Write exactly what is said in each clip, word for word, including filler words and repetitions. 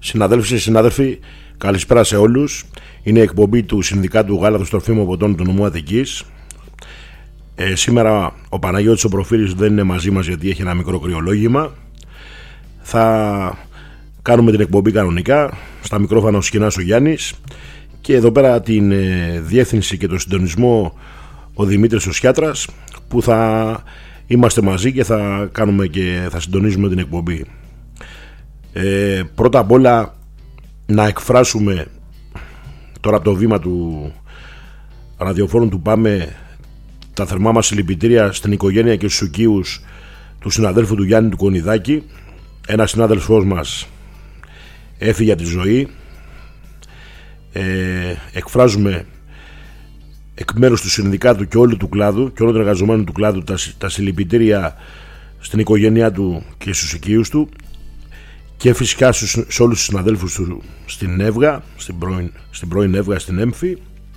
Συναδέλφοι και συνάδελφοι, καλησπέρα σε όλους. Είναι η εκπομπή του Συνδικάτου Γάλατος Τροφίμων Ποτών του νομού Αττικής. Ε, σήμερα ο Παναγιώτης ο Προφίλης δεν είναι μαζί μας γιατί έχει ένα μικρό κρυολόγημα. Θα κάνουμε την εκπομπή κανονικά. Στα μικρόφωνα ο Σκηνάς ο Γιάννης. Και εδώ πέρα την ε, διεύθυνση και το συντονισμό ο Δημήτρης ο Σιάτρας, που θα είμαστε μαζί και θα κάνουμε και θα συντονίζουμε την εκπομπή. Ε, πρώτα απ' όλα να εκφράσουμε τώρα από το βήμα του ραδιοφόρου του Πάμε τα θερμά μας συλληπιτήρια στην οικογένεια και στους οικείους του συναδέλφου του Γιάννη του Κονιδάκη. Ένας συνάδελφός μας έφυγε από τη ζωή. ε, εκφράζουμε εκ μέρους του συνδικάτου και όλου του κλάδου και όλων των εργαζομένων του κλάδου τα, τα συλληπιτήρια στην οικογένειά του και στους οικείους του, και φυσικά στους, σε όλους τους συναδέλφους του στην Εύγα, στην πρώην, στην πρώην Εύγα, στην Έμφη.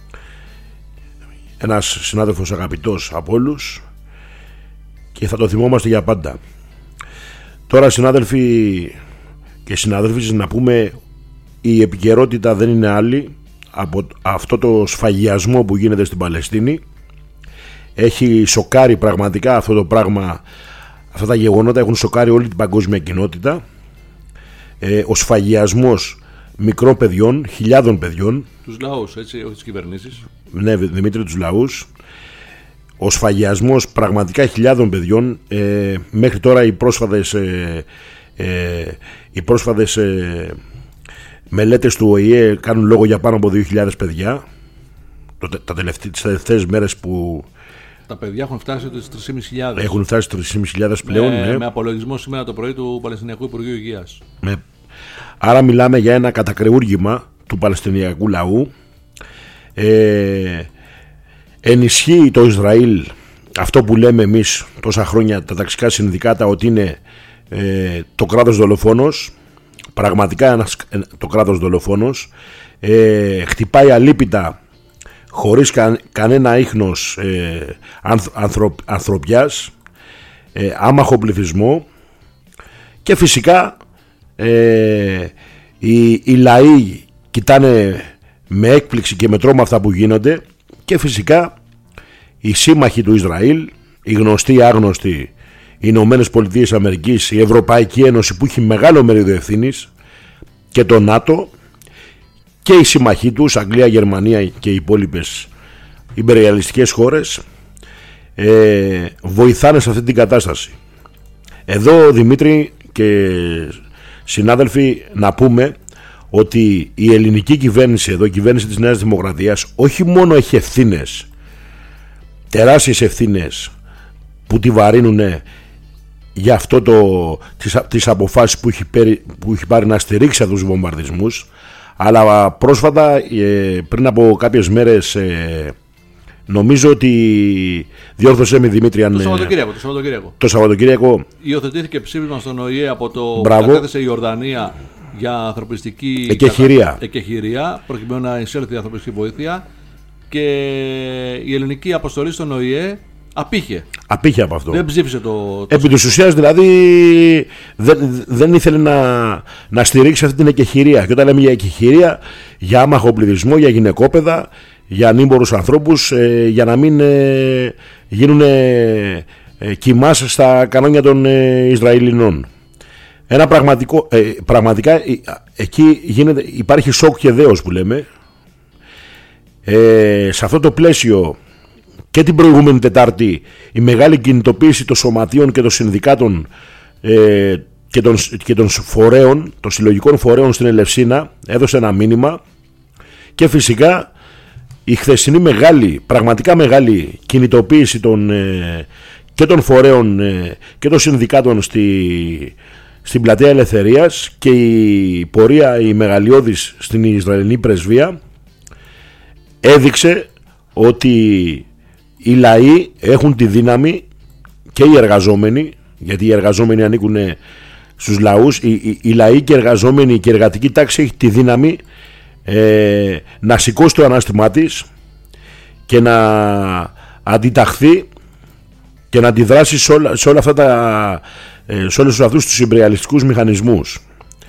Ένας συνάδελφος αγαπητός από όλους και θα το θυμόμαστε για πάντα. Τώρα, συνάδελφοι και συναδέλφοι, να πούμε, η επικαιρότητα δεν είναι άλλη από αυτό το σφαγιασμό που γίνεται στην Παλαιστίνη. Έχει σοκάρει πραγματικά αυτό το πράγμα. Αυτά τα γεγονότα έχουν σοκάρει όλη την παγκόσμια κοινότητα. Ε, ο σφαγιασμός μικρών παιδιών, χιλιάδων παιδιών. Τους λαούς, έτσι, όχι τις κυβερνήσεις. Ναι, Δημήτρη, τους λαούς. Ο σφαγιασμός πραγματικά χιλιάδων παιδιών. Ε, μέχρι τώρα οι πρόσφατες, ε, ε, οι πρόσφατες ε, μελέτες του Ο Η Ε κάνουν λόγο για πάνω από δύο χιλιάδες παιδιά. Τα τελευταίες, τις τελευταίες μέρες που τα παιδιά έχουν φτάσει στις τρεις χιλιάδες πεντακόσιες. Έχουν φτάσει στις τρεις χιλιάδες πεντακόσιες πλέον. Με, ναι. με απολογισμό σήμερα το πρωί του Παλαιστινιακού Υπουργείου Υγείας. Με. Άρα μιλάμε για ένα κατακρεούργημα του Παλαιστινιακού λαού. Ε, ενισχύει το Ισραήλ αυτό που λέμε εμείς τόσα χρόνια, τα ταξικά συνδικάτα, ότι είναι ε, το κράτος δολοφόνος. Πραγματικά ένας, το κράτος δολοφόνος. Ε, χτυπάει αλίπητα, χωρίς κα, κανένα ίχνος ε, ανθρω, ανθρωπιάς, ε, άμαχο πληθυσμό, και φυσικά ε, οι, οι λαοί κοιτάνε με έκπληξη και με τρόμα αυτά που γίνονται, και φυσικά οι σύμμαχοι του Ισραήλ, οι γνωστοί ή άγνωστοι, οι Ηνωμένες Πολιτείες Αμερικής, η Ευρωπαϊκή Ένωση που έχει μεγάλο μερίδιο ευθύνης, και το ΝΑΤΟ και οι συμμαχοί τους, Αγγλία, Γερμανία και οι υπόλοιπες ιμπεριαλιστικές χώρες, ε, βοηθάνε σε αυτή την κατάσταση. Εδώ, Δημήτρη και συνάδελφοι, να πούμε ότι η ελληνική κυβέρνηση, εδώ η κυβέρνηση της Νέας Δημοκρατίας, όχι μόνο έχει ευθύνες, τεράστιες ευθύνες που τη βαρύνουν για αυτό το, τις, τις αποφάσεις που έχει, πέρι, που έχει πάρει να στηρίξει αυτούς τους βομβαρδισμούς, αλλά πρόσφατα, ε, πριν από κάποιες μέρες, ε, νομίζω ότι, διόρθωσέ με Δημήτρη, αν, το Σαββατοκύριακο, το Σαββατοκύριακο. Το Σαββατοκύριακο υιοθετήθηκε ψήφισμα στον Ο Η Ε από το Μπράβο. που κατέθεσε η Ιορδανία για ανθρωπιστική εκεχηρία. εκεχηρία, προκειμένου να εισέλθει η ανθρωπιστική βοήθεια, και η ελληνική αποστολή στον Ο Η Ε απήχε. Απήχε από αυτό. Δεν ψήφισε το. το Επί της ουσίας, δηλαδή, δεν, δεν ήθελε να, να στηρίξει αυτή την εκεχηρία. Και όταν λέμε για εκεχηρία, για άμαχο πληθυσμό, για γυναικόπαιδα, για ανήμπορους ανθρώπους, ε, για να μην ε, γίνουν ε, ε, κοιμάς στα κανόνια των ε, Ισραηλινών. Ένα πραγματικό, ε, πραγματικά ε, εκεί γίνεται, υπάρχει σοκ και δέος που λέμε. Ε, σε αυτό το πλαίσιο, και την προηγούμενη Τετάρτη, η μεγάλη κινητοποίηση των σωματείων και των συνδικάτων ε, και, των, και των φορέων, των συλλογικών φορέων στην Ελευσίνα, έδωσε ένα μήνυμα, και φυσικά η χθεσινή μεγάλη, πραγματικά μεγάλη κινητοποίηση των, ε, και των φορέων ε, και των συνδικάτων στη, στην Πλατεία Ελευθερίας, και η πορεία η μεγαλειώδης στην Ισραηλινή πρεσβεία έδειξε ότι οι λαοί έχουν τη δύναμη, και οι εργαζόμενοι, γιατί οι εργαζόμενοι ανήκουν στους λαούς, οι, οι, οι λαοί και οι εργαζόμενοι και η εργατική τάξη έχει τη δύναμη ε, να σηκώσει το ανάστημά της και να αντιταχθεί και να αντιδράσει σε όλα, σε όλα αυτά τα, σε όλους αυτούς τους ιμπεριαλιστικούς μηχανισμούς.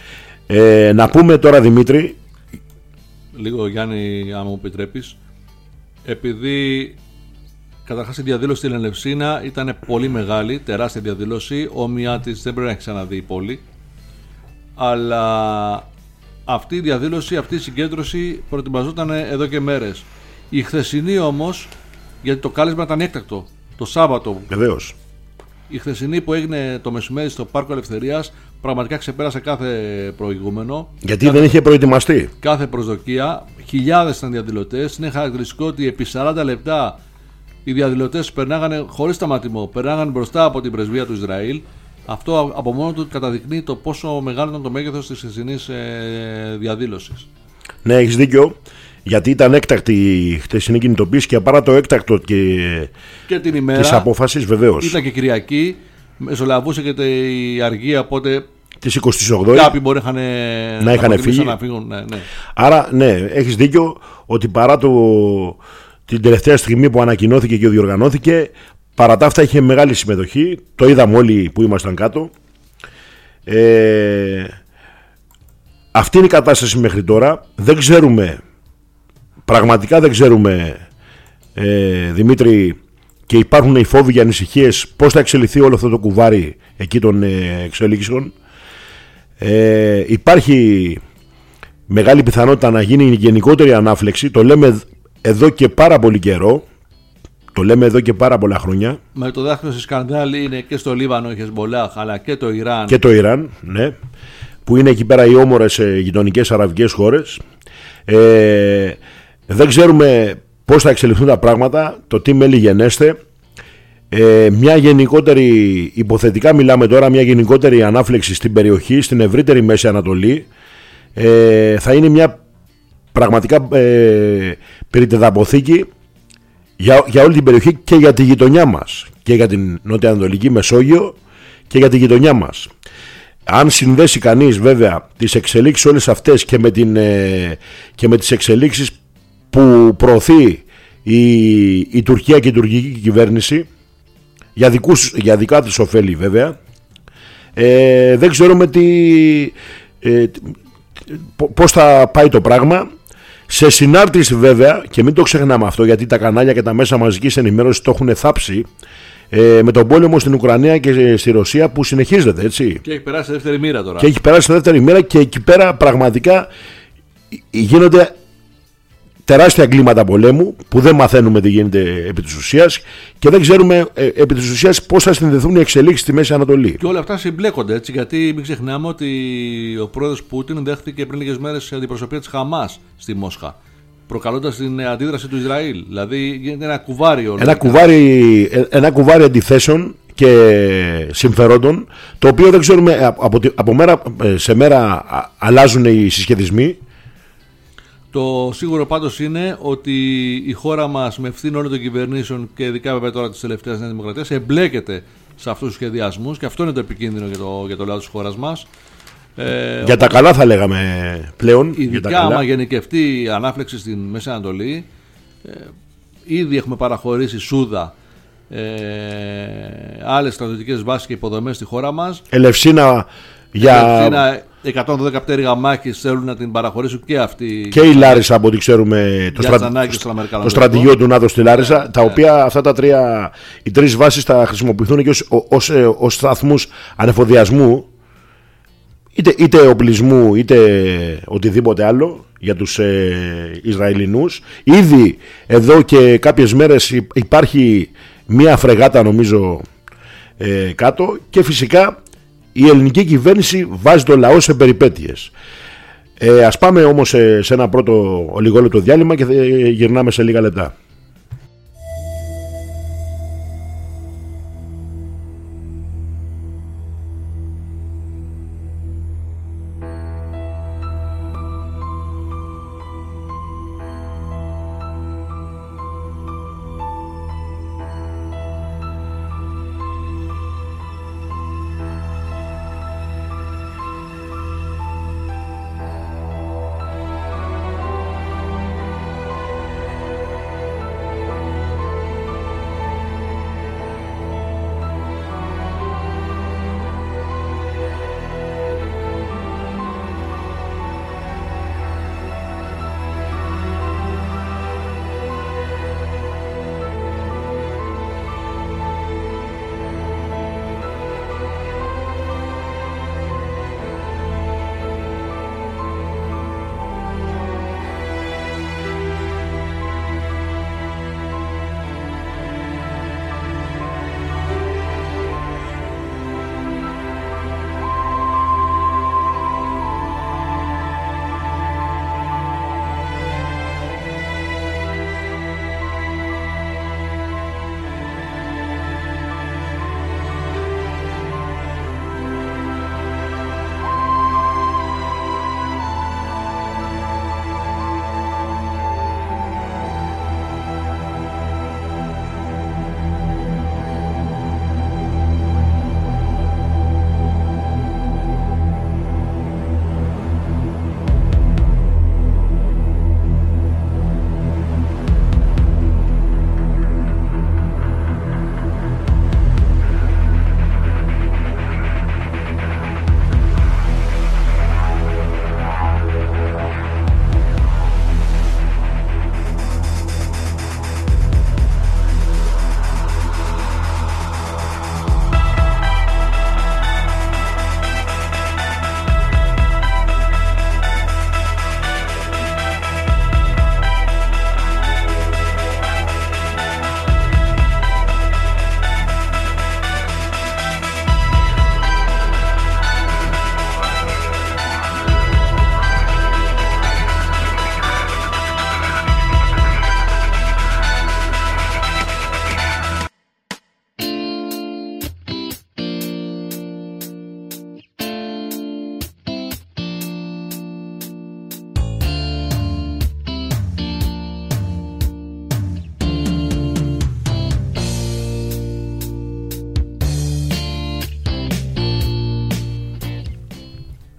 Ε, να πούμε τώρα, Δημήτρη. Λίγο, Γιάννη, άμα μου επιτρέπεις. Επειδή καταρχάς η διαδήλωση στην Ελευσίνα ήταν πολύ μεγάλη, τεράστια διαδήλωση, όμοιά της δεν πρέπει να έχει ξαναδεί η πόλη. Αλλά αυτή η διαδήλωση, αυτή η συγκέντρωση προετοιμαζόταν εδώ και μέρες. Η χθεσινή όμως, γιατί το κάλεσμα ήταν έκτακτο, το Σάββατο. Βεβαίως. Η χθεσινή που έγινε το μεσημέρι στο Πάρκο Ελευθερίας πραγματικά ξεπέρασε κάθε προηγούμενο. Γιατί κάθε, δεν είχε προετοιμαστεί. Κάθε προσδοκία. Χιλιάδες ήταν διαδηλωτές. Είναι χαρακτηριστικό ότι επί σαράντα λεπτά οι διαδηλωτές περνάγανε χωρίς σταματημό. Περνάγανε μπροστά από την πρεσβεία του Ισραήλ. Αυτό από μόνο του καταδεικνύει το πόσο μεγάλο ήταν το μέγεθος της χθεσινής ε, διαδήλωσης. Ναι, έχεις δίκιο. Γιατί ήταν έκτακτη η χτεσινή κινητοποίηση και παρά το έκτακτο και, και την ημέρα της απόφασης, βεβαίως. Ήταν και Κυριακή, μεσολαβούσε και η αργία, οπότε της εικοστής όγδοης κάποιοι μπορεί να, να είχαν φύγει. Να φύγουν, ναι, ναι. Άρα, ναι, έχεις δίκιο ότι παρά το, την τελευταία στιγμή που ανακοινώθηκε και διοργανώθηκε, παρά τα αυτά είχε μεγάλη συμμετοχή. Το είδαμε όλοι που ήμασταν κάτω. Ε, αυτή είναι η κατάσταση μέχρι τώρα. Δεν ξέρουμε. Πραγματικά δεν ξέρουμε, ε, Δημήτρη, και υπάρχουν οι φόβοι και ανησυχίες πώς θα εξελιχθεί όλο αυτό το κουβάρι εκεί των ε, εξελίξεων. Ε, υπάρχει μεγάλη πιθανότητα να γίνει η γενικότερη ανάφλεξη. Το λέμε εδώ και πάρα πολύ καιρό. Το λέμε εδώ και πάρα πολλά χρόνια. Με το δάχτυλο στη σκανδάλη είναι και στο Λίβανο η Χεσμολάχ, αλλά και το Ιράν. Και το Ιράν, ναι. Που είναι εκεί πέρα οι όμορες ε, γειτονικές αραβικές χώρες. Ε, δεν ξέρουμε πώς θα εξελιχθούν τα πράγματα, το τι μέλη γενέστε. Ε, μια γενικότερη, υποθετικά μιλάμε τώρα, μια γενικότερη ανάφλεξη στην περιοχή, στην ευρύτερη Μέση Ανατολή, ε, θα είναι μια πραγματικά ε, περιτεδαποθήκη για, για όλη την περιοχή και για τη γειτονιά μας, και για την νοτιοανατολική Μεσόγειο και για τη γειτονιά μας. Αν συνδέσει κανείς βέβαια τις εξελίξεις όλες αυτές και με, την, ε, και με τις εξελίξεις που προωθεί η, η Τουρκία και η τουρκική κυβέρνηση για, δικούς, για δικά της ωφέλη βέβαια, ε, δεν ξέρουμε τι, ε, πώς θα πάει το πράγμα. Σε συνάρτηση βέβαια, και μην το ξεχνάμε αυτό, γιατί τα κανάλια και τα μέσα μαζικής ενημέρωσης το έχουν θάψει, ε, με τον πόλεμο στην Ουκρανία και στη Ρωσία που συνεχίζεται, έτσι. Και έχει περάσει σε δεύτερη μοίρα τώρα. Και έχει περάσει σε δεύτερη μοίρα και εκεί πέρα πραγματικά γίνονται τεράστια εγκλήματα πολέμου που δεν μαθαίνουμε τι γίνεται επί της ουσίας και δεν ξέρουμε ε, επί της ουσίας πώς θα συνδεθούν οι εξελίξεις στη Μέση Ανατολή. Και όλα αυτά συμπλέκονται, έτσι, γιατί μην ξεχνάμε ότι ο πρόεδρος Πούτιν δέχτηκε πριν λίγες μέρες αντιπροσωπεία της Χαμάς στη Μόσχα, προκαλώντας την αντίδραση του Ισραήλ. Δηλαδή γίνεται ένα κουβάρι όλο. Ένα κουβάρι, ένα κουβάρι αντιθέσεων και συμφερόντων, το οποίο δεν ξέρουμε, από, από μέρα σε μέρα αλλάζουν οι συσχετισμοί. Το σίγουρο πάντως είναι ότι η χώρα μας με ευθύνη όλων των κυβερνήσεων και ειδικά βέβαια τώρα της τελευταίας Νέας Δημοκρατίας εμπλέκεται σε αυτούς τους σχεδιασμούς και αυτό είναι το επικίνδυνο για το, για το λαό της χώρας μας. Ε, για τα καλά θα λέγαμε πλέον. Ειδικά άμα γενικευτεί η ανάφλεξη στην Μέση Ανατολή, ε, ήδη έχουμε παραχωρήσει Σούδα, ε, άλλες στρατιωτικές βάσεις και υποδομές στη χώρα μας. Ελευσίνα για... Ελευσίνα, εκατόν δώδεκα πτέρυγα μάχης θέλουν να την παραχωρήσουν και αυτοί. Και η Λάρισα, από ό,τι ξέρουμε, το, στρα... το στρατηγείο του ΝΑΤΟ στη Λάρισα, yeah, τα yeah. οποία αυτά τα τρία, οι τρεις βάσεις θα χρησιμοποιηθούν και ως, ως, ως σταθμούς ανεφοδιασμού, είτε, είτε οπλισμού είτε οτιδήποτε άλλο για τους ε, Ισραηλινούς. Ήδη εδώ και κάποιες μέρες υπάρχει μία φρεγάτα νομίζω ε, κάτω και φυσικά η ελληνική κυβέρνηση βάζει το λαό σε περιπέτειες. Ε, ας πάμε όμως σε, σε ένα πρώτο λιγόλεπτο διάλειμμα και γυρνάμε σε λίγα λεπτά.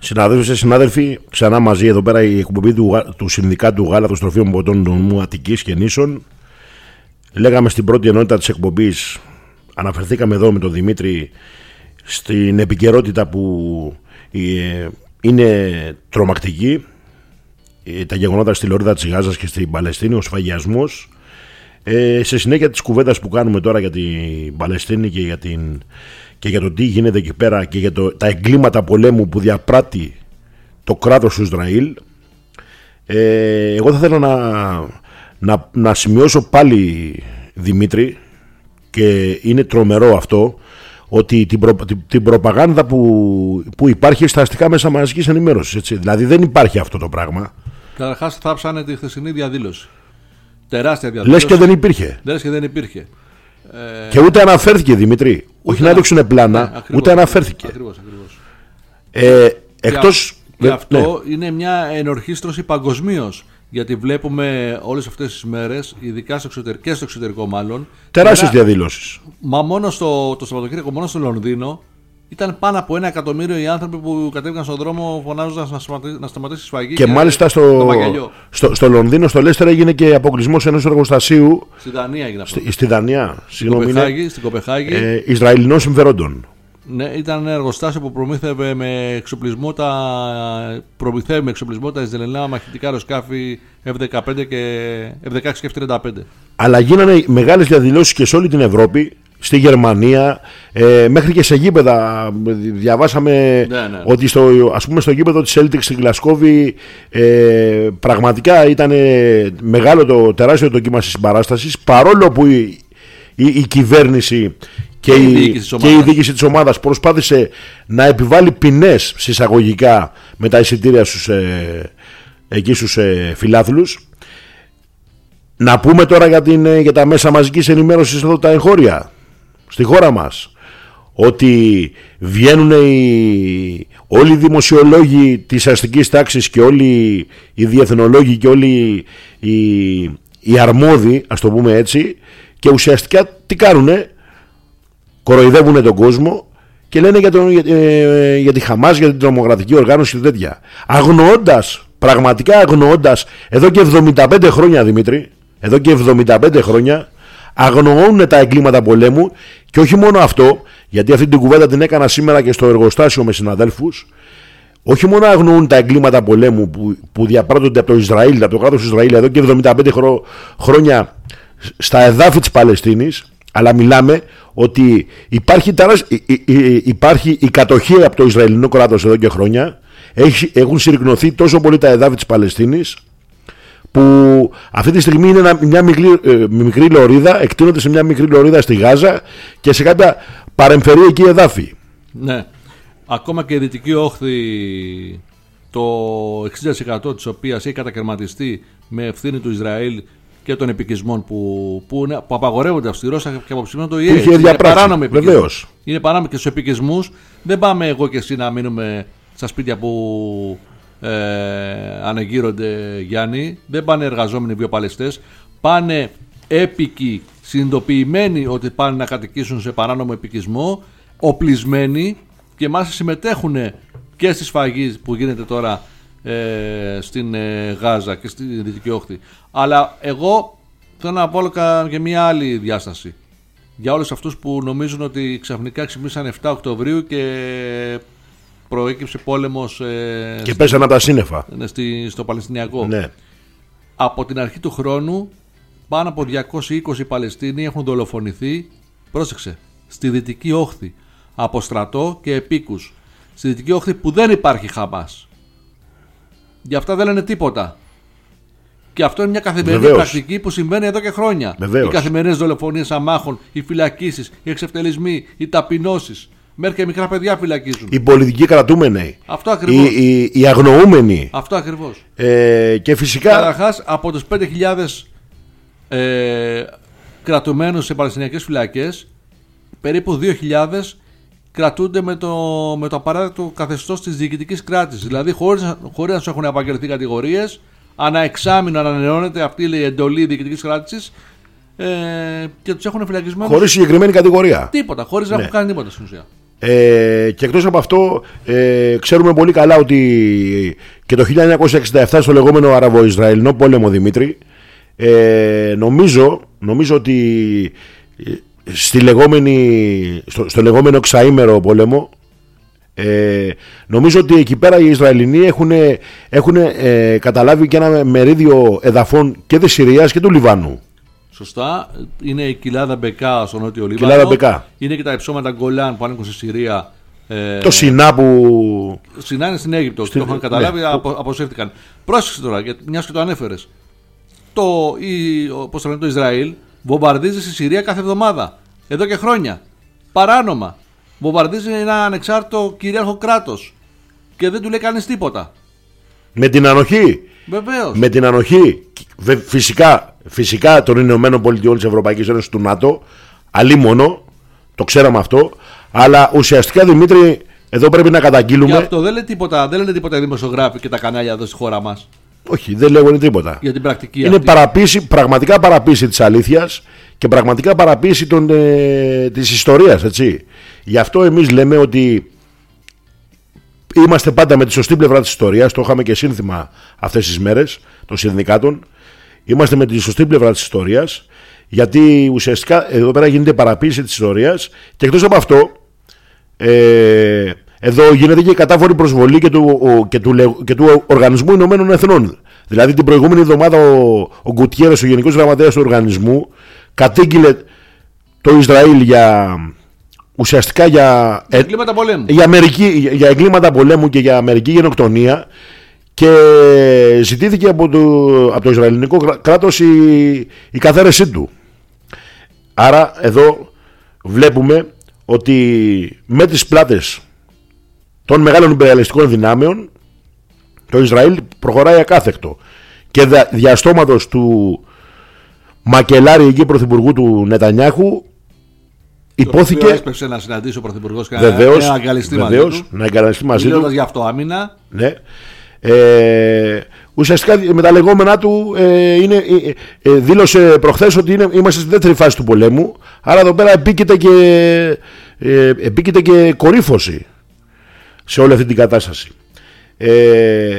Συναδέλφοι και συνάδελφοι, ξανά μαζί εδώ πέρα η εκπομπή του, του Συνδικάτου Γάλατος Τροφίμων Ποτών του νομού Αττικής και Νήσων. Λέγαμε στην πρώτη ενότητα της εκπομπής, αναφερθήκαμε εδώ με τον Δημήτρη στην επικαιρότητα που ε, είναι τρομακτική, ε, τα γεγονότα στη λωρίδα της Γάζας και στην Παλαιστίνη, ο σφαγιασμός. Ε, σε συνέχεια της κουβέντας που κάνουμε τώρα για την Παλαιστίνη και για, την, και για το τι γίνεται εκεί πέρα και για το, τα εγκλήματα πολέμου που διαπράττει το κράτος του Ισραήλ, ε, εγώ θα θέλω να, να, να σημειώσω πάλι, Δημήτρη, και είναι τρομερό αυτό, ότι την, προ, την, την προπαγάνδα που, που υπάρχει στα αστικά μέσα μαζικής ενημέρωσης, έτσι. Δηλαδή δεν υπάρχει αυτό το πράγμα. Καταρχάς θάψανε τη χθεσινή διαδήλωση. Τεράστια διαδήλωση. Λες και δεν υπήρχε. Λες και δεν υπήρχε. Ε... Και ούτε αναφέρθηκε, Δημήτρη. Όχι να, να ρίξουν πλάνα, ναι, ακριβώς, ούτε αναφέρθηκε. Ακριβώς, ακριβώς. Ε, εκτός... Και αυτό ναι. είναι μια ενορχήστρωση παγκοσμίως. Γιατί βλέπουμε όλες αυτές τις μέρες, ειδικά στο εξωτερικό, και στο εξωτερικό μάλλον, τεράστιες διαδηλώσεις. Μα μόνο στο το Σαββατοκύριακο, μόνο στο Λονδίνο, ήταν πάνω από ένα εκατομμύριο οι άνθρωποι που κατέβηκαν στον δρόμο φωνάζοντας να, σταματήσει, να σταματήσει η σφαγή. Και, και μάλιστα στο, στο, στο Λονδίνο, στο Λέστερ, έγινε και αποκλεισμός ενός εργοστασίου. Στη Δανία έγινε αυτό. Στη, στη Δανία, στην Κοπεχάγη. Στην Κοπεχάγη. Ε, Ισραηλινών συμφερόντων. Ναι, ήταν ένα εργοστάσιο που προμήθευε με εξοπλισμό τα, προμηθεύει με εξοπλισμό τα Ισραηλινά μαχητικά αεροσκάφη εφ δεκαπέντε και εφ δεκαέξι και εφ τριάντα πέντε. Αλλά γίνανε μεγάλες διαδηλώσεις και σε όλη την Ευρώπη, στη Γερμανία, ε, μέχρι και σε γήπεδα. Διαβάσαμε ναι, ναι. ότι στο, ας πούμε, στο γήπεδο της Celtic στην Γλασκόβη ε, πραγματικά ήταν μεγάλο το τεράστιο το κύμα της συμπαράστασης, παρόλο που η, η, η κυβέρνηση και η, η και η διοίκηση της ομάδας προσπάθησε να επιβάλλει ποινές συσσαγωγικά με τα εισιτήρια στους, ε, εκεί στους ε, φιλάθλους. Να πούμε τώρα για, την, για τα μέσα μαζικής ενημέρωσης εδώ τα εγχώρια στη χώρα μας, ότι βγαίνουν οι, όλοι οι δημοσιολόγοι της αστικής τάξης και όλοι οι διεθνολόγοι και όλοι οι, οι αρμόδιοι, ας το πούμε έτσι, και ουσιαστικά τι κάνουνε? Κοροϊδεύουν τον κόσμο και λένε για, τον, για, ε, για τη Χαμάς, για την τρομοκρατική οργάνωση και τέτοια. Αγνοώντας, πραγματικά αγνοώντας, εδώ και εβδομήντα πέντε χρόνια, Δημήτρη, εδώ και εβδομήντα πέντε χρόνια, αγνοούν τα εγκλήματα πολέμου. Και όχι μόνο αυτό, γιατί αυτή την κουβέντα την έκανα σήμερα και στο εργοστάσιο με συναδέλφους. Όχι μόνο αγνοούν τα εγκλήματα πολέμου που, που διαπράττονται από το Ισραήλ, από το κράτος του Ισραήλ, εδώ και εβδομήντα πέντε χρο, χρόνια στα εδάφη της Παλαιστίνης, αλλά μιλάμε ότι υπάρχει, ταράς, υπάρχει η κατοχή από το Ισραηλινό κράτος εδώ και χρόνια. Έχει, έχουν συρρικνωθεί τόσο πολύ τα εδάφη της Παλαιστίνης, που αυτή τη στιγμή είναι μια μικρή, ε, μικρή λωρίδα, εκτείνονται σε μια μικρή λωρίδα στη Γάζα και σε κάποια παρεμφερή εκεί εδάφη. Ναι. Ακόμα και η Δυτική Όχθη, το εξήντα τοις εκατό της οποίας έχει κατακαιρματιστεί με ευθύνη του Ισραήλ και των επικισμών που, που, είναι, που απαγορεύονται αυστηρώς και από ψηφίσμα το ΙΕ. Είναι παράνομοι. Βεβαίως. Είναι παράνομοι και στους επικισμούς. Δεν πάμε εγώ και εσύ να μείνουμε στα σπίτια που ε, ανεγείρονται, Γιάννη. Δεν πάνε εργαζόμενοι βιοπαλαιστές. Πάνε έπικοι, συνειδητοποιημένοι ότι πάνε να κατοικήσουν σε παράνομο επικισμό, οπλισμένοι και μάλιστα συμμετέχουν και στη σφαγή που γίνεται τώρα ε, στην ε, Γάζα και στη Δυτική Όχθη. Αλλά εγώ θέλω να πω και μια άλλη διάσταση για όλους αυτούς που νομίζουν ότι ξαφνικά ξυπνήσαν επτά Οκτωβρίου και προέκυψε πόλεμος ε, και πέσανε από τα σύννεφα στη, στο Παλαιστινιακό. Ναι. Από την αρχή του χρόνου πάνω από διακόσιοι είκοσι Παλαιστίνοι έχουν δολοφονηθεί, πρόσεξε, στη Δυτική Όχθη από στρατό και επίκους. Στη Δυτική Όχθη που δεν υπάρχει Χαμάς. Γι' αυτά δεν λένε τίποτα. Και αυτό είναι μια καθημερινή Βεβαίως. πρακτική που συμβαίνει εδώ και χρόνια. Βεβαίως. Οι καθημερινές δολοφονίες αμάχων, οι φυλακίσεις, οι εξευτελισμοί, οι ταπεινώσεις. Μέχρι και μικρά παιδιά φυλακίζουν. Οι πολιτικοί κρατούμενοι. Αυτό ακριβώς. Οι, οι, οι αγνοούμενοι. Αυτό ακριβώς. Ε, και φυσικά. Καταρχάς, από τους πέντε χιλιάδες ε, κρατουμένους σε παλαιστινιακές φυλακές, περίπου δύο χιλιάδες κρατούνται με το, με το απαράδεκτο καθεστώς της διοικητικής κράτησης. Δηλαδή, χωρίς, χωρίς να σου έχουν απαγγελθεί κατηγορίες, ανά εξάμηνο ανανεώνεται αυτή η εντολή διοικητικής κράτησης ε, και τους έχουν φυλακισμένους. Χωρίς συγκεκριμένη κατηγορία. Τίποτα, χωρίς ναι. να έχουν κάνει τίποτα στην ουσία. Ε, και εκτός από αυτό, ε, ξέρουμε πολύ καλά ότι και το χίλια εννιακόσια εξήντα επτά στο λεγόμενο Αραβο-Ισραηλινό πόλεμο, Δημήτρη, ε, νομίζω, νομίζω ότι στη λεγόμενη, στο, στο λεγόμενο ξαήμερο πόλεμο, ε, νομίζω ότι εκεί πέρα οι Ισραηλινοί έχουν, έχουν ε, καταλάβει και ένα μερίδιο εδαφών και της Συρίας και του Λιβάνου. Σωστά, είναι η κοιλάδα Μπεκά στο νότιο Λίβανο. Κοιλάδα Μπεκά. Είναι και τα υψώματα Γκολάν που ανήκουν στη Συρία. Ε, το Σινά που. Σινά είναι στην Αίγυπτο. Στην... Το είχαν καταλάβει, ναι. απο, αποσύρθηκαν. Πρόσεξε τώρα, μια και το ανέφερες. Το, η, πώς το, λένε, το Ισραήλ βομβαρδίζει στη Συρία κάθε εβδομάδα. Εδώ και χρόνια. Παράνομα. Βομβαρδίζει ένα ανεξάρτητο κυρίαρχο κράτος. Και δεν του λέει κανείς τίποτα. Με την ανοχή. Βεβαίως. Με την ανοχή. Φυσικά, φυσικά των Ηνωμένων Πολιτειών της Ευρωπαϊκής Ένωσης, του ΝΑΤΟ. Αλίμονο. Το ξέραμε αυτό. Αλλά ουσιαστικά, Δημήτρη, εδώ πρέπει να καταγγείλουμε. Για αυτό δεν λένε τίποτα, δεν λένε τίποτα οι δημοσιογράφοι και τα κανάλια εδώ στη χώρα μας. Όχι, δεν λέγονται τίποτα. Για την πρακτική είναι αυτή. Παραποίηση, πραγματικά παραποίηση της αλήθειας και πραγματικά παραποίηση των, ε, της ιστορίας, έτσι. Γι' αυτό εμείς λέμε ότι είμαστε πάντα με τη σωστή πλευρά της ιστορίας. Το είχαμε και σύνθημα αυτές τις μέρες των συνδικάτων. Είμαστε με τη σωστή πλευρά της ιστορίας, γιατί ουσιαστικά εδώ πέρα γίνεται παραποίηση της ιστορίας και εκτός από αυτό, ε, εδώ γίνεται και η κατάφορη προσβολή και του, ο, και, του, και του Οργανισμού Ηνωμένων Εθνών. Δηλαδή την προηγούμενη εβδομάδα ο, ο Γκουτιέρες, ο Γενικός Γραμματέας του Οργανισμού, κατήγγειλε το Ισραήλ για ουσιαστικά για, για, εγκλήματα πολέμου. για, Αμερική, για εγκλήματα πολέμου και για αμερική γενοκτονία και ζητήθηκε από το, από το Ισραηλινικό κράτος η, η καθαίρεσή του. Άρα εδώ βλέπουμε ότι με τις πλάτες των μεγάλων υπεριαλιστικών δυνάμεων το Ισραήλ προχωράει ακάθεκτο και διαστόματος του μακελάρη εκεί πρωθυπουργού του Νετανιάχου υπόθηκε. Έσπευσε να συναντήσει ο πρωθυπουργός και βεβαίως, να εγκαλιστεί μαζί βεβαίως, του. Να εγκαλιστεί μαζί μιλώντας του. για αυτό άμυνα. Ναι. Ε, ουσιαστικά με τα λεγόμενά του ε, είναι, ε, ε, δήλωσε προχθές ότι είναι, είμαστε στη δεύτερη φάση του πολέμου. Άρα εδώ πέρα επίκειται και, ε, επίκειται και κορύφωση σε όλη αυτή την κατάσταση. Ε,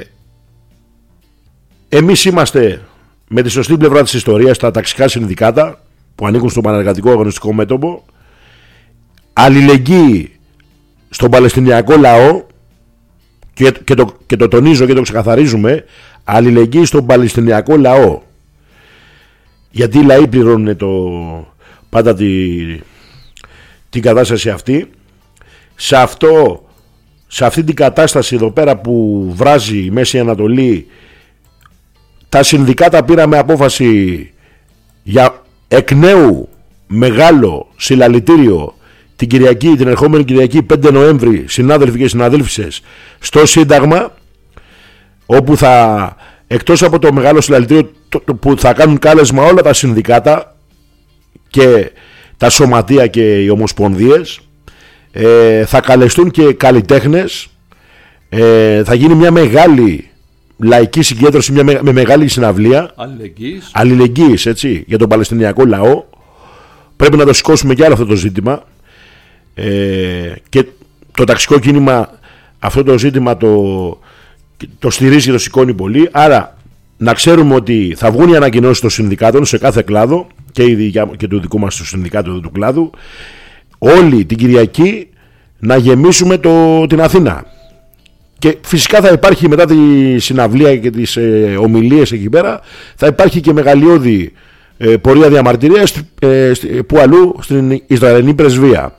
εμείς είμαστε με τη σωστή πλευρά της ιστορίας, τα ταξικά συνδικάτα που ανήκουν στο πανεργατικό αγωνιστικό μέτωπο, αλληλεγγύη στον Παλαιστινιακό λαό και, και, το, και το τονίζω και το ξεκαθαρίζουμε, αλληλεγγύη στον Παλαιστινιακό λαό, γιατί οι λαοί πληρώνουν το, πάντα τη, την κατάσταση αυτή. Σε αυτό, σε αυτή την κατάσταση εδώ πέρα που βράζει η Μέση Ανατολή, τα συνδικάτα πήραμε απόφαση για εκ νέου μεγάλο συλλαλητήριο την Κυριακή, την ερχόμενη Κυριακή πέντε Νοέμβρη, συνάδελφοι και συναδέλφισες, στο Σύνταγμα, όπου θα, εκτός από το μεγάλο συλλαλητήριο που θα κάνουν κάλεσμα όλα τα συνδικάτα και τα σωματεία και οι ομοσπονδίες, ε, θα καλεστούν και καλλιτέχνες, ε, θα γίνει μια μεγάλη λαϊκή συγκέντρωση, μια με, με μεγάλη συναυλία αλληλεγγύης. αλληλεγγύης, έτσι, για τον Παλαιστινιακό λαό. Πρέπει να το σηκώσουμε και άλλο αυτό το ζήτημα, ε, και το ταξικό κίνημα αυτό το ζήτημα το, το στηρίζει και το σηκώνει πολύ. Άρα να ξέρουμε ότι θα βγουν οι ανακοινώσεις των συνδικάτων σε κάθε κλάδο και, η, και του δικού μας του συνδικάτου του κλάδου, όλη την Κυριακή να γεμίσουμε το, την Αθήνα. Και φυσικά θα υπάρχει μετά τη συναυλία και τις ε, ομιλίες εκεί πέρα, θα υπάρχει και μεγαλειώδη ε, πορεία διαμαρτυρίας ε, που αλλού στην Ισραηλινή πρεσβεία.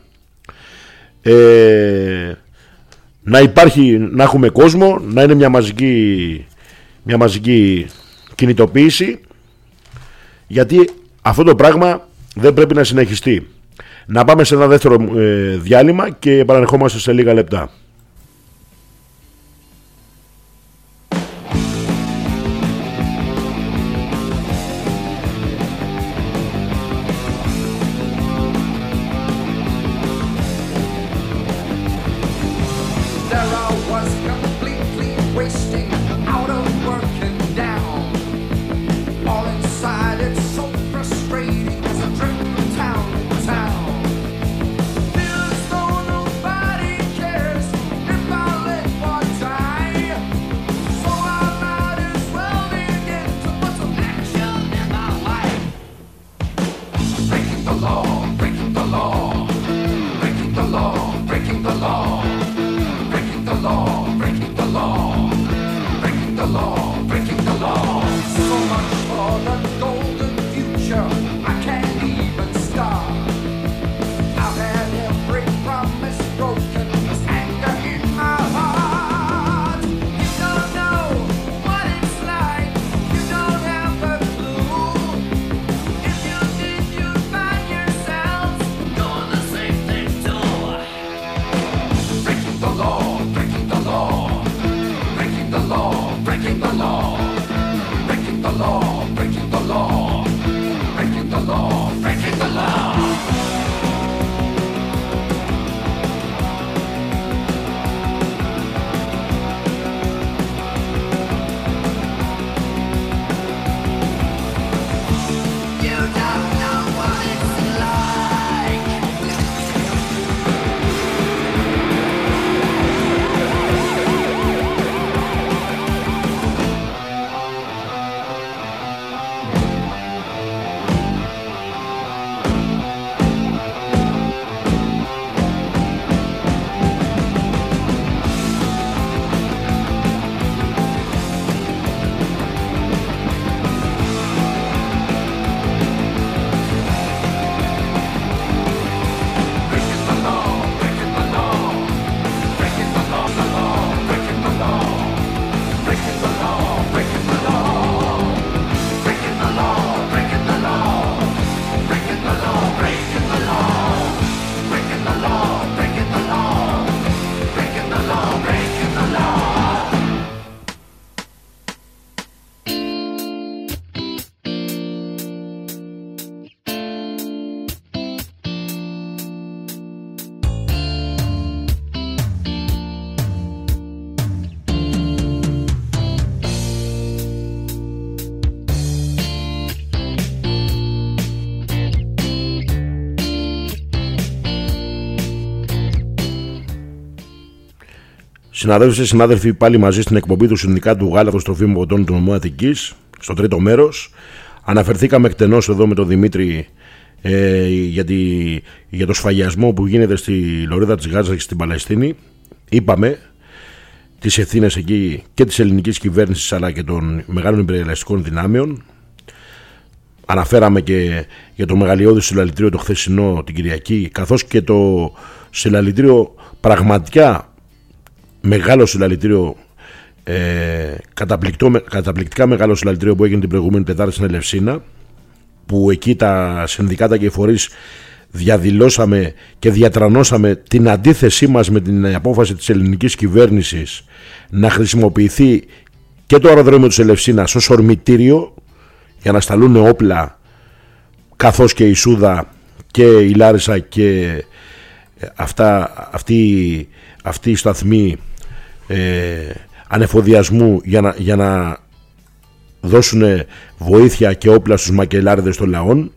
Ε, να υπάρχει, να έχουμε κόσμο, να είναι μια μαζική, μια μαζική κινητοποίηση, γιατί αυτό το πράγμα δεν πρέπει να συνεχιστεί. Να πάμε σε ένα δεύτερο ε, διάλειμμα και επαναρχόμαστε σε λίγα λεπτά. Nobody Συναδέλφοι και συνάδελφοι, πάλι μαζί στην εκπομπή του Συνδικάτου Γάλατος Τροφίμων Ποτών του νομού Αττικής, στο τρίτο μέρος. Αναφερθήκαμε εκτενώς εδώ με τον Δημήτρη ε, για, τη, για το σφαγιασμό που γίνεται στη λωρίδα της Γάζας και στην Παλαιστίνη. Είπαμε τις ευθύνες εκεί και της ελληνικής κυβέρνησης αλλά και των μεγάλων υπεριαλιστικών δυνάμεων. Αναφέραμε και για το μεγαλειώδη συλλαλητήριο το χθεσινό την Κυριακή, καθώς και το συλλαλητήριο, πραγματικά μεγάλο συλλαλητήριο, ε, καταπληκτικά μεγάλο συλλαλητήριο που έγινε την προηγούμενη Τετάρτη στην Ελευσίνα, που εκεί τα συνδικάτα και οι φορείς διαδηλώσαμε και διατρανώσαμε την αντίθεσή μας με την απόφαση της ελληνικής κυβέρνησης να χρησιμοποιηθεί και το αεροδρόμιο της Ελευσίνας ως ορμητήριο για να σταλούν όπλα, καθώς και η Σούδα και η Λάρισα και αυτά, αυτή, αυτή η σταθμή ε, ανεφοδιασμού για να, για να δώσουν βοήθεια και όπλα στους μακελάριδες των λαών.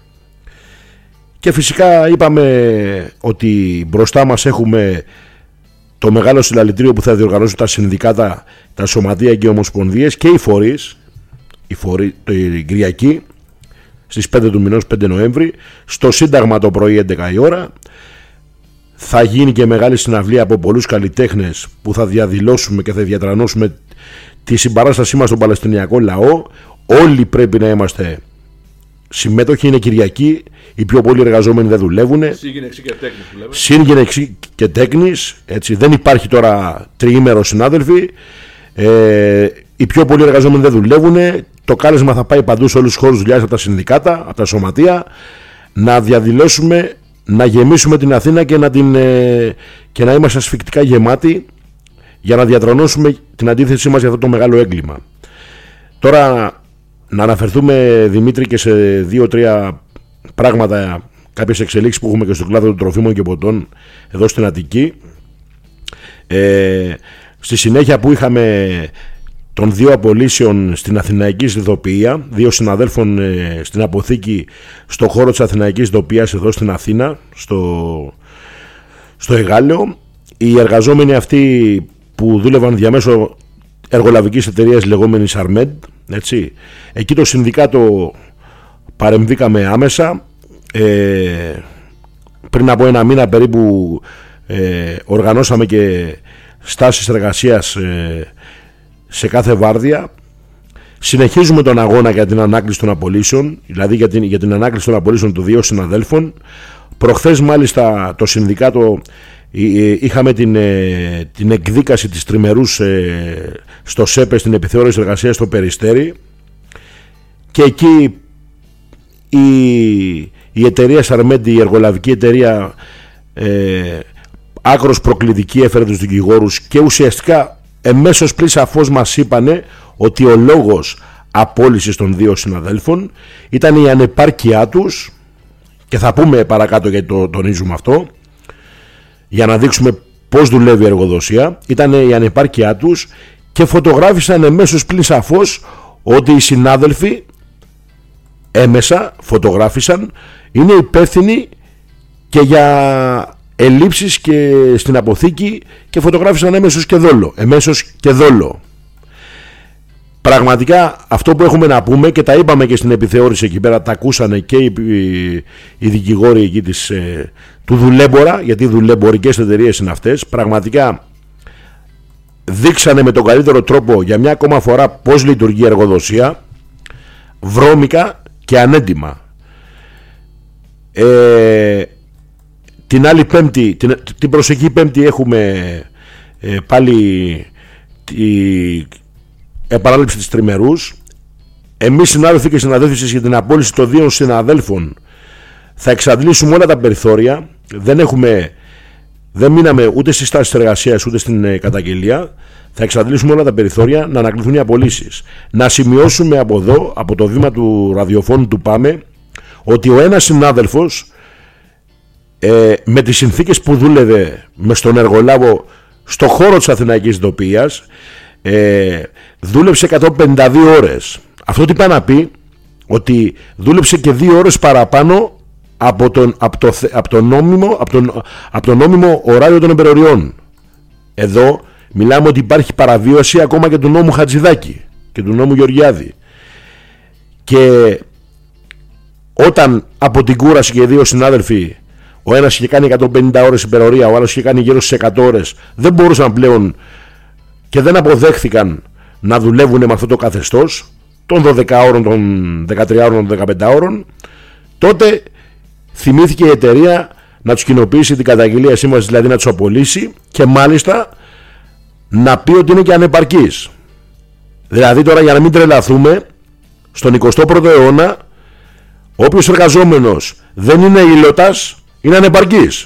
Και φυσικά είπαμε ότι μπροστά μας έχουμε το μεγάλο συλλαλητήριο που θα διοργανώσουν τα συνδικάτα, τα σωματεία και οι ομοσπονδίες και οι φορείς, η φορή, το, η Κυριακή στις πέντε του μηνός, πέντε Νοέμβρη, στο Σύνταγμα το πρωί έντεκα η ώρα. Θα γίνει και μεγάλη συναυλία από πολλούς καλλιτέχνες που θα διαδηλώσουμε και θα διατρανώσουμε τη συμπαράστασή μας στον Παλαιστινιακό λαό. Όλοι πρέπει να είμαστε συμμέτοχοι. Είναι Κυριακή, οι πιο πολλοί εργαζόμενοι δεν δουλεύουν. Σύγγενεξι και τέκνης που λέμε. Σύγγενεξι και τέκνης, έτσι, δεν υπάρχει τώρα τριήμερο, συνάδελφοι. Ε, οι πιο πολλοί εργαζόμενοι δεν δουλεύουν. Το κάλεσμα θα πάει παντού σε όλους τους χώρους δουλειάς από τα συνδικάτα, από τα σωματεία, να διαδηλώσουμε, να γεμίσουμε την Αθήνα και να, την, ε, και να είμαστε ασφυκτικά γεμάτοι για να διατρανώσουμε την αντίθεσή μας για αυτό το μεγάλο έγκλημα. Τώρα να αναφερθούμε, Δημήτρη, και σε δύο-τρία πράγματα, κάποιες εξελίξεις που έχουμε και στον κλάδο των τροφίμων και ποτών εδώ στην Αττική. Ε, στη συνέχεια που είχαμε των δύο απολύσεων στην Αθηναϊκή Ειδοποιία, δύο συναδέλφων ε, στην αποθήκη στον χώρο της Αθηναϊκής Ειδοποιίας εδώ στην Αθήνα, στο, στο Εγάλεο, οι εργαζόμενοι αυτοί που δούλευαν διαμέσω εργολαβικής εταιρείας λεγόμενης Αρμέντ, έτσι, εκεί το συνδικάτο παρεμβήκαμε άμεσα. Ε, πριν από ένα μήνα περίπου ε, οργανώσαμε και στάσεις εργασίας ε, σε κάθε βάρδια. Συνεχίζουμε τον αγώνα για την ανάκληση των απολύσεων, δηλαδή για την, για την ανάκληση των απολύσεων των δύο συναδέλφων. Προχθές μάλιστα το συνδικάτο είχαμε την, την εκδίκαση της τριμερούς στο ΣΕΠΕ, στην επιθεώρηση εργασίας στο Περιστέρι, και εκεί η, η εταιρεία Σαρμέντη, η εργολαβική εταιρεία, ε, άκρος προκλητική έφερε τους δικηγόρους και ουσιαστικά εμέσως πριν σαφώς μας είπανε ότι ο λόγος απόλυσης των δύο συναδέλφων ήταν η ανεπάρκειά τους, και θα πούμε παρακάτω γιατί το τονίζουμε αυτό, για να δείξουμε πώς δουλεύει η εργοδοσία. Ήταν η ανεπάρκειά τους και φωτογράφησαν εμέσως πλην σαφώς ότι οι συνάδελφοι έμεσα φωτογράφησαν είναι υπεύθυνοι και για ελλείψεις και στην αποθήκη, και φωτογράφησαν εμέσως και δόλο, εμέσως και δόλο. Πραγματικά αυτό που έχουμε να πούμε, και τα είπαμε και στην επιθεώρηση εκεί πέρα, τα ακούσανε και οι, οι, οι δικηγόροι εκεί της, ε, του δουλέμπορα, γιατί δουλεμπορικές εταιρείες είναι αυτές, πραγματικά δείξανε με τον καλύτερο τρόπο για μια ακόμα φορά πώς λειτουργεί η εργοδοσία, βρώμικα και ανέντιμα. Ε, την άλλη πέμπτη, την, την προσεχή πέμπτη έχουμε ε, πάλι τη επανάληψη της τριμερούς. Εμείς συνάδελφοι και συναδέλφισες για την απόλυση των δύο συναδέλφων θα εξαντλήσουμε όλα τα περιθώρια. Δεν έχουμε, δεν μείναμε ούτε στις στάσεις εργασίας ούτε στην ε, καταγγελία. Θα εξαντλήσουμε όλα τα περιθώρια να ανακληθούν οι απολύσεις. Να σημειώσουμε από εδώ, από το βήμα του ραδιοφώνου του ΠΑΜΕ, ότι ο ένας συνάδελφος ε, με τις συνθήκες που δούλευε με στον εργολάβο στο χώρο της Αθηναϊκής Ειδοποιίας, ε, δούλεψε εκατόν πενήντα δύο ώρες. Αυτό τι πάει να πει? Ότι δούλεψε και δύο ώρες παραπάνω από τον, από το, από το, νόμιμο, από τον, από το νόμιμο ωράριο των υπεροριών. Εδώ μιλάμε ότι υπάρχει παραβίαση ακόμα και του νόμου Χατζηδάκη και του νόμου Γεωργιάδη. Και όταν από την κούραση και οι δύο συνάδελφοι, ο ένας είχε κάνει εκατόν πενήντα ώρες υπερορία, ο άλλος είχε κάνει γύρω στις εκατό ώρες, δεν μπορούσαν πλέον και δεν αποδέχθηκαν να δουλεύουν με αυτό το καθεστώς των δώδεκα ώρων, των δεκατρία ώρων, των δεκαπέντε ώρων, τότε θυμήθηκε η εταιρεία να τους κοινοποιήσει την καταγγελία σύμβασης, δηλαδή να τους απολύσει, και μάλιστα να πει ότι είναι και ανεπαρκής. Δηλαδή τώρα, για να μην τρελαθούμε, στον εικοστό πρώτο αιώνα όποιος εργαζόμενος δεν είναι ήλωτας είναι ανεπαρκής.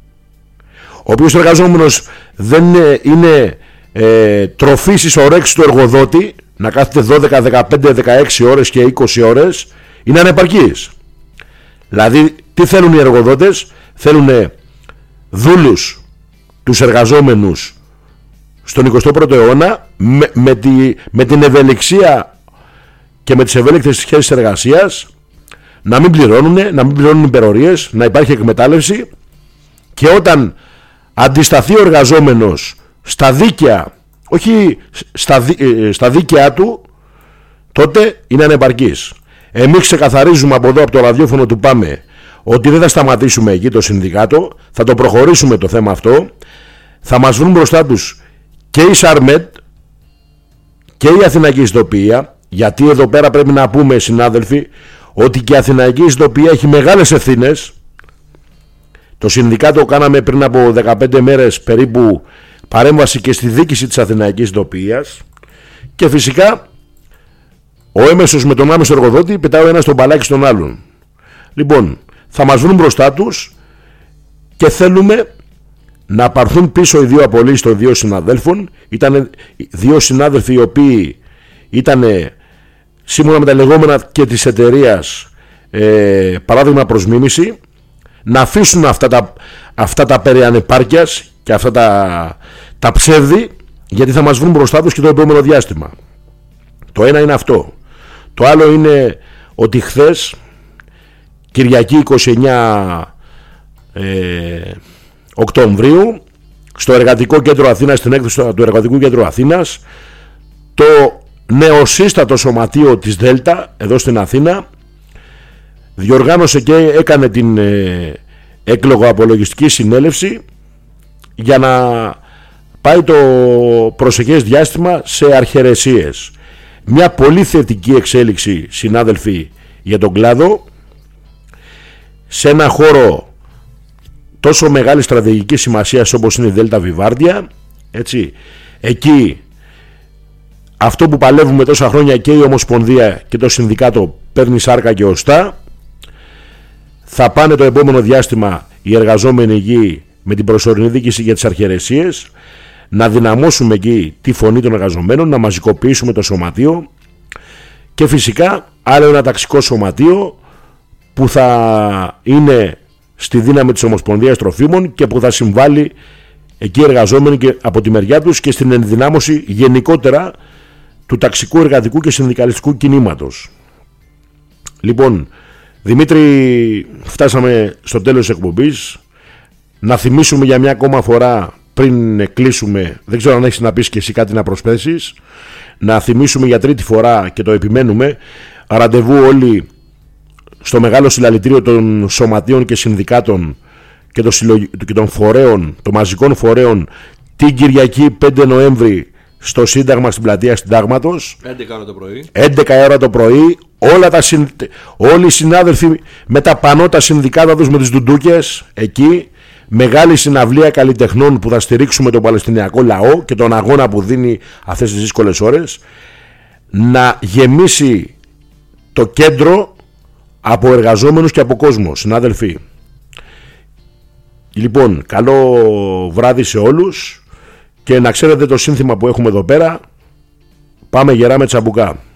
Όποιος εργαζόμενος δεν είναι, είναι ε, τροφή στις ορέξεις του εργοδότη, να κάθεται δώδεκα, δεκαπέντε, δεκαέξι ώρες και είκοσι ώρες, είναι ανεπαρκής. Δηλαδή τι θέλουν οι εργοδότες? Θέλουν δούλους, τους εργαζόμενους στον εικοστό πρώτο αιώνα, με, με, τη, με την ευελιξία και με τις ευέλικτες σχέσεις εργασίας, να μην πληρώνουν, να μην πληρώνουν υπερορίες, να υπάρχει εκμετάλλευση, και όταν αντισταθεί ο εργαζόμενος στα δίκαια, όχι στα, στα δίκαια του, τότε είναι ανεπαρκής. Εμείς ξεκαθαρίζουμε από εδώ, από το ραδιόφωνο του ΠΑΜΕ, ότι δεν θα σταματήσουμε εκεί το συνδικάτο, θα το προχωρήσουμε το θέμα αυτό. Θα μας βρουν μπροστά τους και η Σαρμέτ και η Αθηναϊκή Ειδοποιία, γιατί εδώ πέρα πρέπει να πούμε, συνάδελφοι, ότι και η Αθηναϊκή Ειδοποιία έχει μεγάλες ευθύνες. Το συνδικάτο κάναμε πριν από δεκαπέντε μέρες περίπου παρέμβαση και στη διοίκηση της Αθηναϊκής Ειδοποιίας, και φυσικά ο έμεσος με τον άμεσο εργοδότη πετάει ο ένας τον μπαλάκι στον άλλον. Λοιπόν, θα μας βρουν μπροστά τους και θέλουμε να πάρθουν πίσω οι δύο απολύσεις των δύο συναδέλφων. Ήταν δύο συνάδελφοι οι οποίοι ήταν σύμφωνα με τα λεγόμενα και της εταιρείας ε, παράδειγμα προς μίμηση, να αφήσουν αυτά τα, αυτά τα περί ανεπάρκειας και αυτά τα, τα ψεύδη, γιατί θα μας βρουν μπροστά τους και το επόμενο διάστημα. Το ένα είναι αυτό. Το άλλο είναι ότι χθες, Κυριακή είκοσι εννέα ε, Οκτωβρίου, στο Εργατικό Κέντρο Αθήνας, στην έκδοση του Εργατικού Κέντρου Αθήνας, το νεοσύστατο σωματείο της ΔΕΛΤΑ εδώ στην Αθήνα διοργάνωσε και έκανε την ε, έκλογο απολογιστική συνέλευση για να πάει το προσεχές διάστημα σε αρχαιρεσίες. Μια πολύ θετική εξέλιξη, συνάδελφοι, για τον κλάδο, σε ένα χώρο τόσο μεγάλη στρατηγική σημασία όπως είναι η Δέλτα Βιβάρντια, έτσι. Εκεί αυτό που παλεύουμε τόσα χρόνια και η Ομοσπονδία και το Συνδικάτο παίρνει σάρκα και οστά. Θα πάνε το επόμενο διάστημα οι εργαζόμενοι εκεί με την προσωρινή δίκηση για τις αρχαιρεσίες, να δυναμώσουμε εκεί τη φωνή των εργαζομένων, να μαζικοποιήσουμε το σωματείο και φυσικά άλλο ένα ταξικό σωματείο που θα είναι στη δύναμη της Ομοσπονδίας Τροφίμων και που θα συμβάλλει εκεί εργαζόμενοι και από τη μεριά τους και στην ενδυνάμωση γενικότερα του ταξικού, εργατικού και συνδικαλιστικού κινήματος. Λοιπόν, Δημήτρη, φτάσαμε στο τέλος της εκπομπής. Να θυμίσουμε για μια ακόμα φορά πριν κλείσουμε, δεν ξέρω αν έχεις να πεις και εσύ κάτι να προσθέσεις, να θυμίσουμε για τρίτη φορά και το επιμένουμε, ραντεβού όλοι στο μεγάλο συλλαλητήριο των σωματείων και συνδικάτων και των, συλλογ... και των φορέων, των μαζικών φορέων, την Κυριακή πέντε Νοέμβρη στο Σύνταγμα, στην πλατεία Συντάγματος, έντεκα ώρα το πρωί, έντεκα ώρα το πρωί. Όλα τα συν... όλοι οι συνάδελφοι με τα πανώτα συνδικάτα τους, με τις ντουντούκες εκεί, μεγάλη συναυλία καλλιτεχνών που θα στηρίξουμε τον Παλαιστινιακό λαό και τον αγώνα που δίνει αυτές τις δύσκολες ώρες, να γεμίσει το κέντρο από εργαζόμενους και από κόσμο, συνάδελφοι. Λοιπόν, καλό βράδυ σε όλους και να ξέρετε το σύνθημα που έχουμε εδώ πέρα: πάμε γερά με τσαμπουκά.